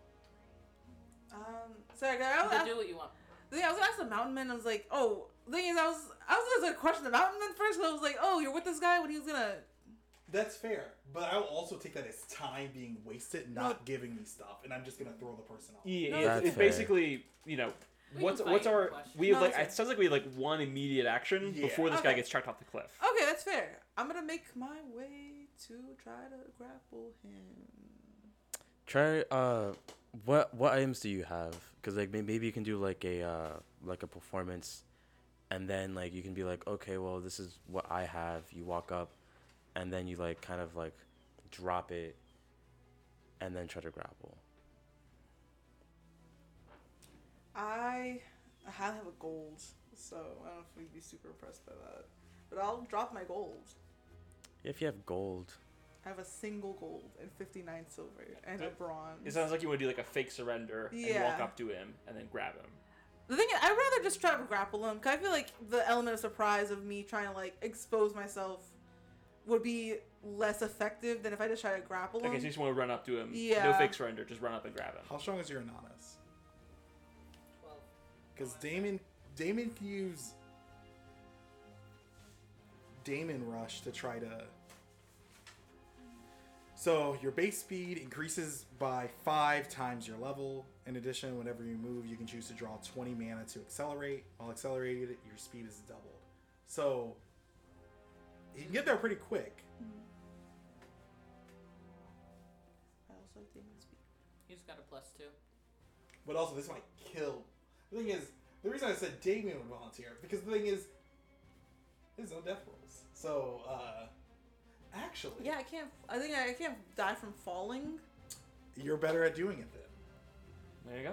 Sorry, You I can was, do what you want. I was asking the mountain man. I was like, oh, the thing is, I was gonna question the mountain man first. But I was like, oh, you're with this guy when he was gonna. That's fair, but I will also take that as time being wasted, not giving me stuff, and I'm just gonna throw the person off. Yeah, No, it's, that's it's fair. basically, you know, We what's can what's fight our your question. we have No, like that's it sounds like we have like one immediate action Yeah. before this guy Okay. gets chucked off the cliff. Okay, that's fair. I'm gonna make my way to try to grapple him. Try what items do you have? Because like maybe you can do like a performance, and then like you can be like, okay, well this is what I have. You walk up, and then you like kind of like drop it, and then try to grapple. I have a gold, so I don't know if we'd be super impressed by that. But I'll drop my gold. If you have gold, I have a single gold and 59 silver and a bronze. It sounds like you want to do like a fake surrender and walk Yeah. up to him and then grab him. The thing is, I'd rather just try to grapple him, because I feel like the element of surprise of me trying to, like, expose myself would be less effective than if I just try to grapple him. Okay, so you just want to run up to him. Yeah. No fake surrender, just run up and grab him. How strong is your Ananas? 12. Because Damon can use Damon Rush to try to. So your base speed increases by 5 times your level. In addition, whenever you move, you can choose to draw 20 mana to accelerate. While accelerated, your speed is doubled. So you can get there pretty quick. I also have demon speed. He's got a +2. But also, this might kill. The thing is, the reason I said Damien would volunteer, because the thing is, there's no death rolls. So, actually, Yeah, I think I can't die from falling. you're better at doing it then. There you go.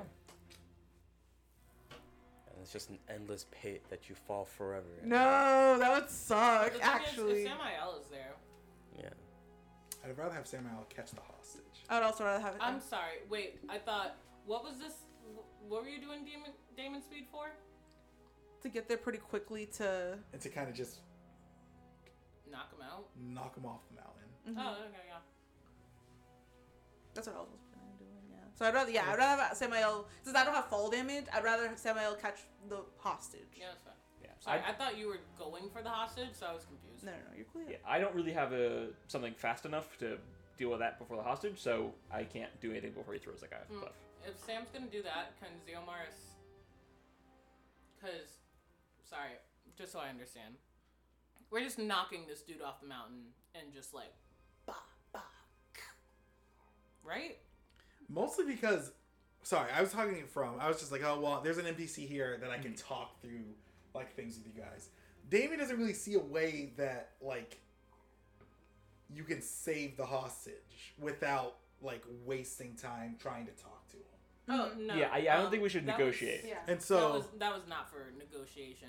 and it's just an endless pit that you fall forever in. No, that would The suck, thing actually. is, if Samael is there, Yeah. I'd rather have Samuel catch the hostage. I would also rather have it. I'm sorry. Wait, I thought. What was this? What were you doing Damon Speed for? to get there pretty quickly to. And to kind of just Knock him out. knock him off the mountain. Mhm. Oh, okay, yeah. That's what I was planning on doing, yeah. So I'd rather have Samael, since I don't have fall damage, I'd rather have Samael catch the hostage. Yeah, that's fine. Yeah. Sorry, I thought you were going for the hostage, so I was confused. No, you're clear. Yeah, I don't really have something fast enough to deal with that before the hostage, so I can't do anything before he throws that guy off the cliff. If Sam's gonna do that, can Zeomaris? Because, sorry, just so I understand, we're just knocking this dude off the mountain and just like, bah, bah, right? Mostly because, sorry, I was just like, oh, well, there's an NPC here that I can talk through, like, things with you guys. Damien doesn't really see a way that, like, you can save the hostage without, like, wasting time trying to talk to him. Oh no. Yeah, I don't think we should that negotiate. was- Yeah. And so, that was not for negotiation.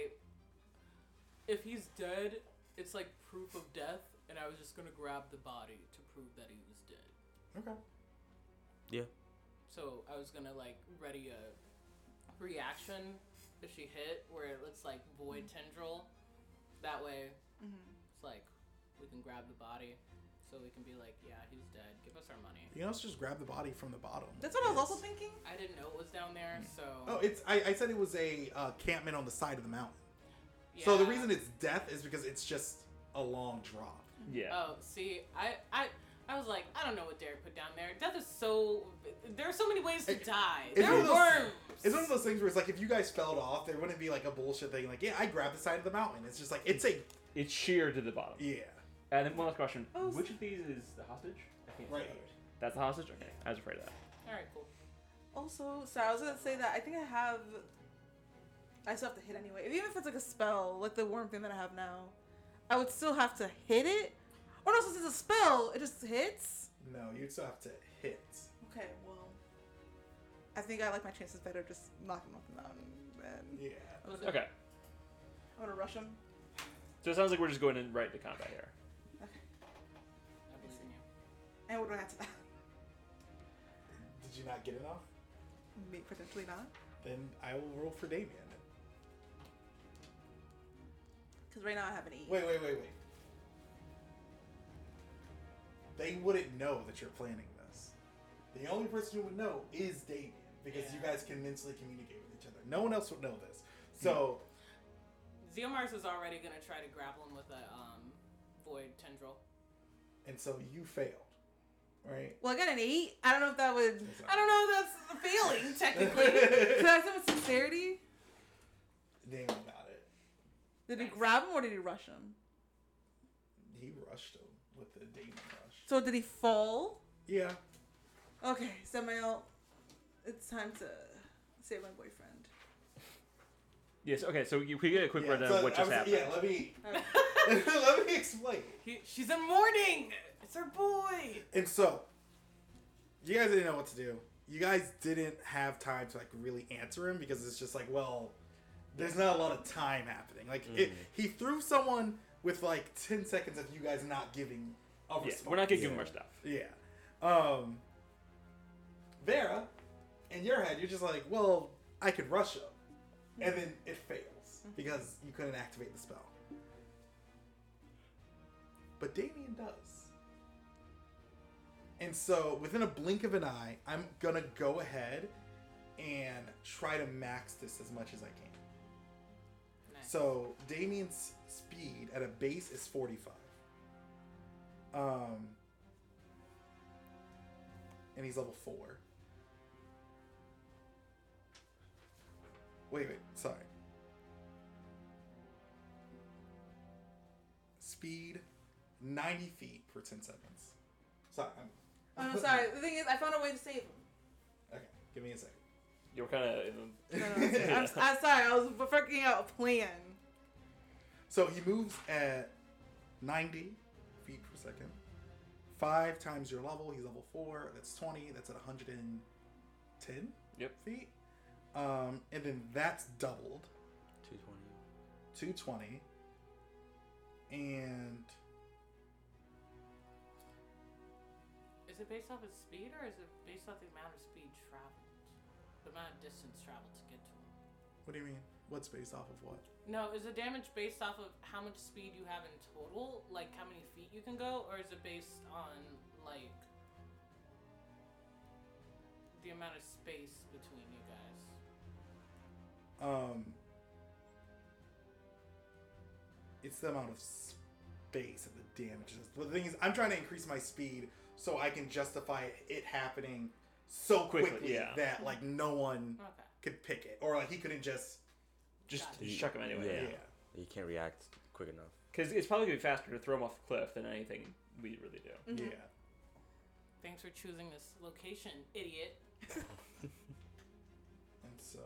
If he's dead, it's like proof of death, and I was just gonna grab the body to prove that he was dead. okay. Yeah. So I was gonna like ready a reaction if she hit, where it's like void tendril. That way, it's like we can grab the body, so we can be like, yeah, he's dead. Give us our money. You can also just grab the body from the bottom. That's what I was It's- also thinking. I didn't know it was down there, so. Oh, I said it was a campment on the side of the mountain. So the reason it's death is because it's just a long drop. Yeah. Oh, see, I was like, I don't know what Derek put down there. Death is so. There are so many ways to die. it's There one are of those- worms. It's one of those things where it's like if you guys fell off, there wouldn't be like a bullshit thing like, yeah, I grabbed the side of the mountain. It's just like it's a It's sheer to the bottom. yeah. And then one last question: Oh, which of these is the hostage? I can't see Right the here. others. That's the hostage. Okay, I was afraid of that. All right, cool. Also, sorry, I was gonna say that I think I still have to hit anyway. Even if it's like a spell, like the worm thing that I have now, I would still have to hit it. Or no, since it's a spell, it just hits. No, you'd still have to hit. Okay, well, I think I like my chances better just knocking him off the mountain. Then Yeah. Okay, I'm gonna rush him. so it sounds like we're just going in right to combat here. I believe in you. And what do I have to that? Did you not get enough? Maybe potentially not. Then I will roll for Damien. Because right now I have an 8. Wait. They wouldn't know that you're planning this. The only person who would know is Damien, because you guys can mentally communicate with each other. No one else would know this. So, Zeomars is already gonna try to grapple him with a void tendril. and so you failed, right? Well, I got an 8. I don't know if that would. I don't know if that's a failing, technically. Could I say with sincerity? Damien got it. Did he grab him or did he rush him? He rushed him with the Damien rush. So did he fall? Yeah. Okay, Samael, it's time to save my boyfriend. Yes. Okay. So we get a quick rundown so of what just happened. Yeah, let me Okay. let me explain. She's in mourning. It's her boy. And so, you guys didn't know what to do. You guys didn't have time to like really answer him because it's just like, well, there's not a lot of time happening. Like he threw someone with like 10 seconds of you guys not giving a Yeah, response. we're not gonna give him our stuff. Yeah. Vera, in your head, you're just like, well, I could rush him. And then it fails because you couldn't activate the spell. But Damien does. And so, within a blink of an eye, I'm gonna go ahead and try to max this as much as I can. Nice. So, Damien's speed at a base is 45. And he's level 4. Wait, sorry. Speed, 90 feet per 10 seconds. Sorry. I'm sorry. The thing is, I found a way to save him. Okay, give me a second. You were kind of. No, I'm sorry. I was working out a plan. So he moves at 90 feet per second. 5 times your level. He's level 4. That's 20. That's at 110 Yep. feet. And then that's doubled. 220. 220. And Is it based off his speed or is it based off the amount of speed traveled? The amount of distance traveled to get to him? what do you mean? What's based off of what? No, is the damage based off of how much speed you have in total? Like how many feet you can go? Or is it based on, like, the amount of space between you guys? It's the amount of space that the damage is. But the thing is, I'm trying to increase my speed so I can justify it happening so quickly yeah. that like no one Okay. could pick it, or like he couldn't just Gotcha. Just chuck him anyway. yeah. You can't react quick enough. Because it's probably gonna be faster to throw him off the cliff than anything we really do. Mhm. Yeah. Thanks for choosing this location, idiot. And so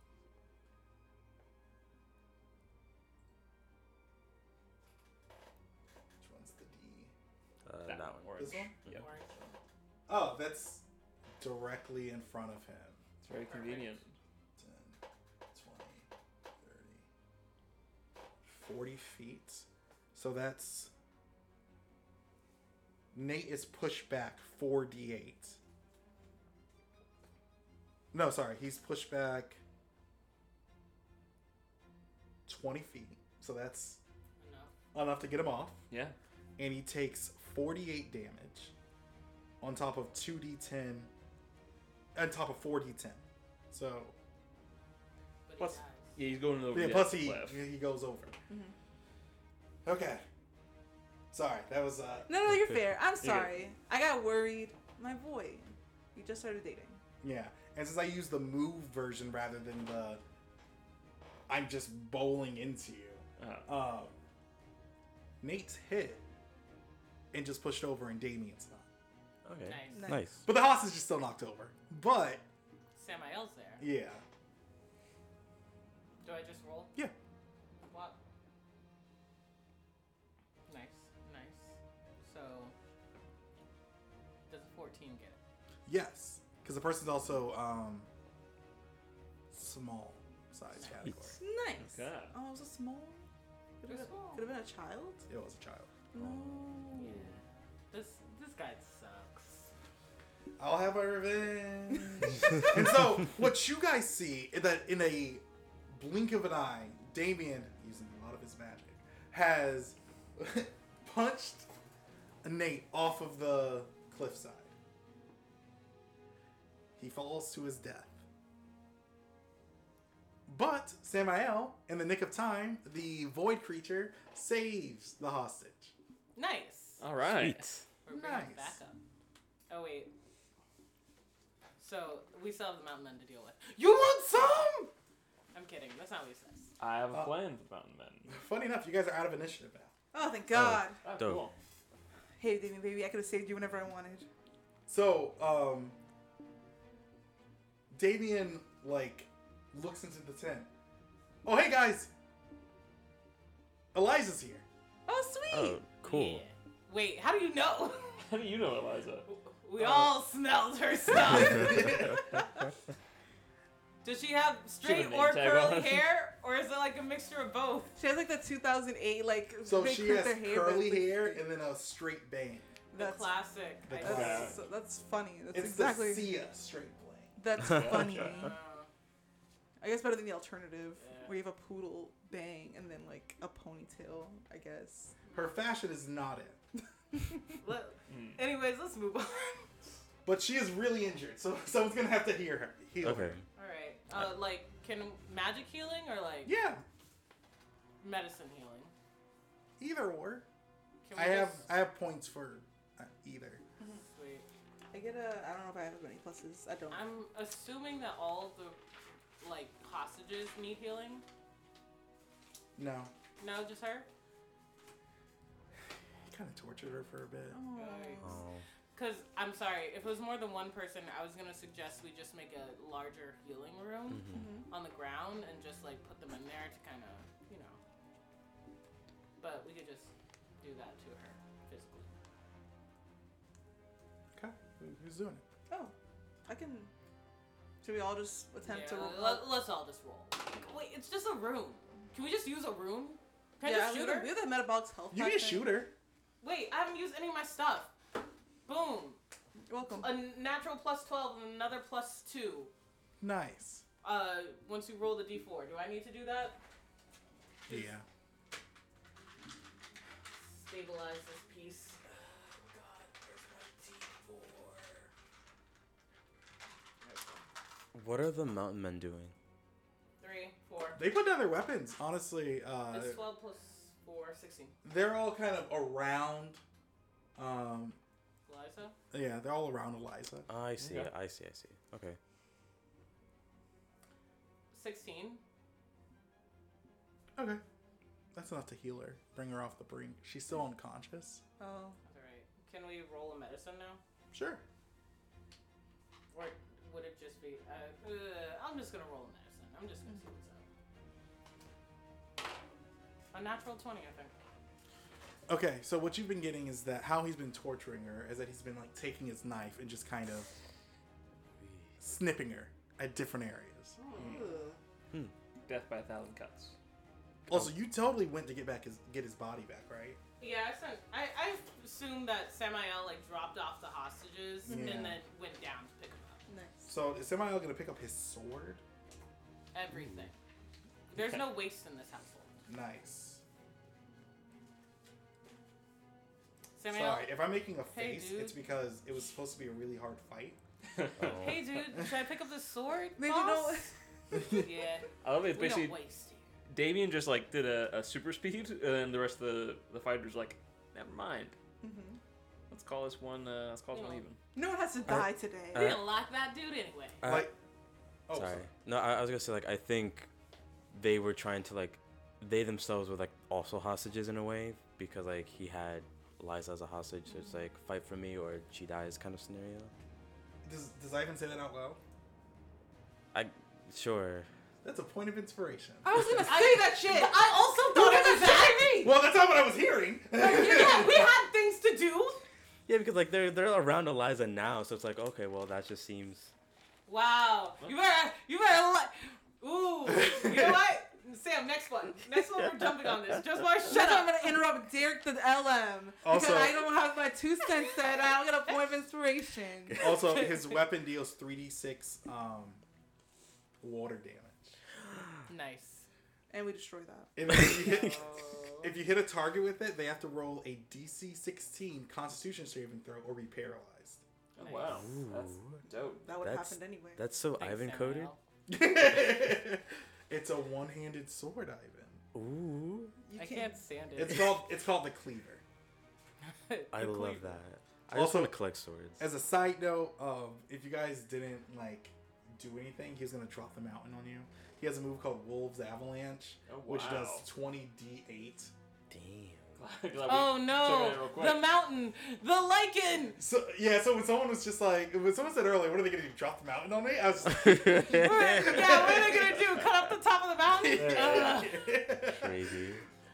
which one's the D? That That one, one. orange. This one? Yep. Orange. Oh, that's directly in front of him. It's very convenient. 10, 20, 30, 40 feet. So that's... Nate is pushed back 4d8. No, sorry. He's pushed back 20 feet. So that's Enough. enough to get him off. Yeah. And he takes 48 damage on top of 2d10, on top of 4d10. So, But Plus- he dies. Yeah, he's going over yeah, the plus he cliff. he goes over. Mhm. Okay. Sorry, that was No, you're fair. I'm sorry. I got worried. My boy. We just started dating. yeah. And since I used the move version rather than the I'm just bowling into you, Uh-huh. Nate's hit and just pushed over, and Damien's not. Okay. Nice. Nice. But the hostage is still knocked over. But Samael's there. yeah, Do I just roll? Yeah. What? Nice, nice. So, does a 14 get it? yes, because the person's also small size Nice. category. Nice. Okay. Oh, it was a small. Could have Small. been a child. It was a child. No. Yeah. This guy sucks. I'll have my revenge. And so, what you guys see is that in a blink of an eye, Damien, using a lot of his magic, has punched Nate off of the cliffside. He falls to his death. But Samael, in the nick of time, the void creature, saves the hostage. Nice. All right. Sweet. We're bringing Nice. it back up. Oh wait. So we still have the mountain men to deal with. You want some? I'm kidding. That's not what he says. I have a plan for Mountain Men. Funny enough, you guys are out of initiative now. Oh, thank God. Oh, Dope. cool. Hey, Damien, baby, I could have saved you whenever I wanted. So, Damien, like, looks into the tent. Oh, hey, guys! Eliza's here. Oh, sweet. Oh, cool. Yeah. Wait, how do you know? How do you know, Eliza? We all smelled her stuff. Does she have straight Should've or name tag curly on. hair, or is it like a mixture of both? She has like the 2008 like. So they she clip has their hair, curly but- hair and then a straight bang. The That's classic. The I classic. see. That's funny. That's It's exactly. the Sia straight bang. That's funny. I guess better than the alternative, Yeah. where you have a poodle bang and then like a ponytail. I guess. Her fashion is not it. Anyways, let's move on. But she is really injured, so someone's gonna have to heal her. Okay. All right. Like, can magic healing or like Yeah, medicine healing? either or. Can we I just- have points for either. Sweet. I get a. I don't know if I have as many pluses. I don't. I'm assuming that all the like hostages need healing. No, No, just her. kind of tortured her for a bit. Yikes. Oh. Because I'm sorry, if it was more than one person, I was gonna suggest we just make a larger healing room Mm-hmm. on the ground and just like put them in there to kind of, you know. But we could just do that to her physically. Okay, who's doing it? Oh, I can. Should we all just attempt to Yeah, roll? let's all just roll. Wait, it's just a room. Can we just use a room? Can I Yeah, just shoot her? we have that metabolic health. You pack can thing. shoot her. Wait, I haven't used any of my stuff. Boom. You're welcome. A natural +12 and another +2. Nice. Once you roll the d4, do I need to do that? Yeah. Stabilize this piece. Oh god, where's my d4? What are the mountain men doing? 3, 4. They put down their weapons. Honestly, It's 12 plus 4, 16. they're all kind of around. Eliza? Yeah, they're all around Eliza. I see. Okay. I see. Okay. 16. Okay, that's enough to heal her. Bring her off the brink. She's still unconscious. Oh. Alright. Can we roll a medicine now? Sure. Or would it just be. I'm just gonna roll a medicine. I'm just gonna see what's up. A natural 20, I think. Okay, so what you've been getting is that how he's been torturing her is that he's been like taking his knife and just kind of snipping her at different areas. Ugh. Death by 1,000 cuts. Also, you totally went to get his body back, right? Yeah, I assumed that Samael like dropped off the hostages Yeah. and then went down to pick them up. Nice. So is Samael gonna pick up his sword? Everything. There's no waste in this household. Nice. Samael, Sorry, if I'm making a Hey, face, dude. it's because it was supposed to be a really hard fight. Oh. hey dude, should I pick up this sword? Maybe boss? Yeah, I love it. we Basically, don't waste here. Damien just like did a super speed, and then the rest of the fighters like, never mind. Mhm. Let's call this one. Let's call this one Yeah. even. No one has to die today. We didn't like that dude anyway. Like, oh, sorry. No, I was gonna say like I think they were trying to like they themselves were like also hostages in a way because like he had Liza as a hostage. So it's like fight for me or she dies kind of scenario. Does Ivan say that out loud? Sure. That's a point of inspiration. I was gonna say that shit. I also thought it was that. Well, that's not what I was hearing. Yeah, we had things to do. Yeah, because like they're around Eliza now, so it's like okay, well that just seems. Wow, you better Ooh, you know what? Sam, next one. Next one we're jumping on this. Just want to Shut shut up! I'm up. gonna interrupt Derek the LM Also- because I don't have my 2 cents said. I don't get a point of inspiration. Also, his weapon deals 3d6 water damage. Nice. And we destroy that. And if you hit a target with it, they have to roll a DC 16 Constitution saving throw or be paralyzed. Oh, wow. That's dope. That would have That's- happened anyway. That's so Thanks, Ivan coded. Samuel. It's a one-handed sword, Ivan. Ooh, You I can't stand it. It's called the cleaver. I The love cleaver. that. I also Also- want to collect swords. As a side note, if you guys didn't do anything, he's gonna drop the mountain on you. He has a move called Wolves Avalanche, Oh, which does wow. 20d8. Damn. Glad we Oh took no! it real quick. The mountain, the lichen. So when someone was just when someone said earlier, what are they gonna do? Drop the mountain on me? I was just Yeah, what are they gonna do? Cut off the top of the mountain? Crazy.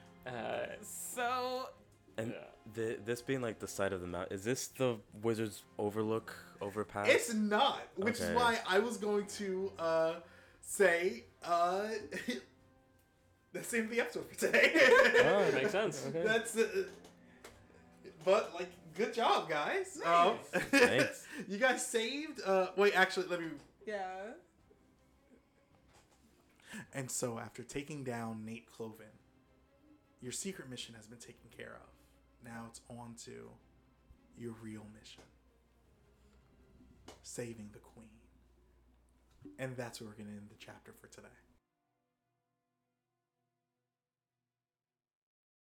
So And Yeah. this being like the side of the mountain, is this the Wizard's Overlook overpass? It's not, which is Okay. why I was going to say that's the end of the episode for today. Oh, makes sense. Okay. That's but good job, guys. Thanks. You guys saved. Wait, actually, let me. Yeah. And so, after taking down Nate Cloven, your secret mission has been taken care of. Now it's on to your real mission: saving the Queen. And that's where we're going to end the chapter for today.